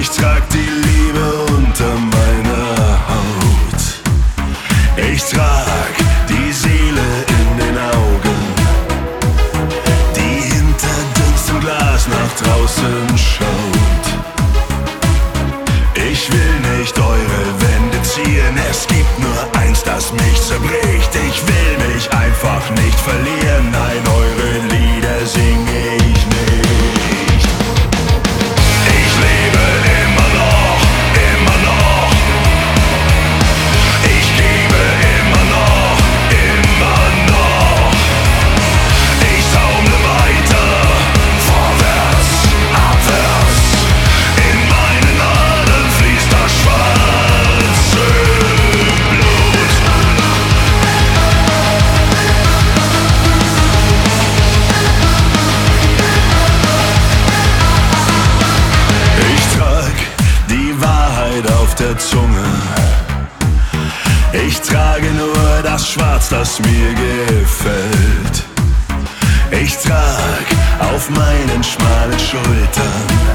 Ich trag die Liebe unter meiner Haut. Ich trag die Seele in den Augen, die hinter dünnstem Glas nach draußen schaut. Ich will nicht eure Wände ziehen, es gibt nur eins, das mich zerbricht. Ich will mich einfach nicht verlieren, nein, eure Lieder sing ich nicht. Ich lebe immer noch, immer noch. Ich gebe immer noch, immer noch. Ich taumle weiter, vorwärts, abwärts. In meinen Adern fließt das schwarze Blut. Ich trag die Wahrheit auf der Zunge. Ich trage nur das Schwarz, das mir gefällt. Ich trag auf meinen schmalen Schultern